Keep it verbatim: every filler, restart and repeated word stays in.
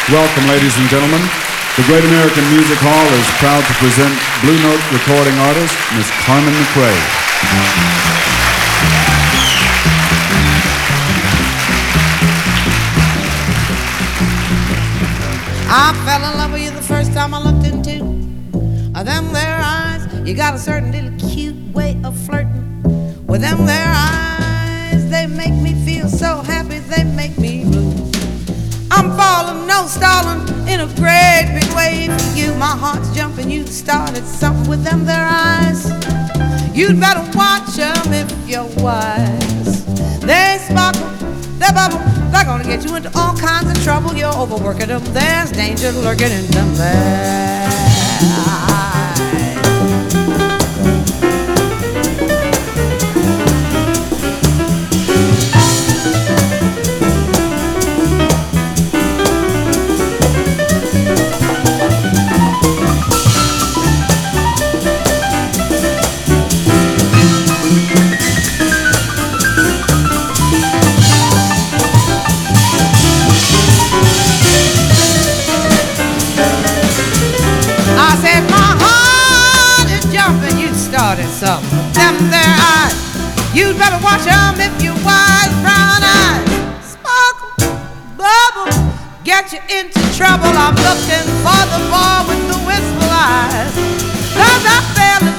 Welcome, ladies and gentlemen. The Great American Music Hall is proud to present Blue Note recording artist, Miss Carmen McRae. I fell in love with you the first time I looked into them there eyes. You got a certain little cute way of flirting with them there eyes. They make me feel so happy, they make me blue. I'm falling, no stalling, in a great big way for you. My heart's jumping, you started something with them there eyes. You'd better watch them if you're wise. They sparkle, they bubble, they're gonna get you into all kinds of trouble. You're overworking them, there's danger lurking in them there eyes. Something. Them there eyes, you'd better watch them if you wise. Brown eyes, sparkle, bubble, get you into trouble. I'm looking for the boy with the wistful eyes. 'Cause I fell in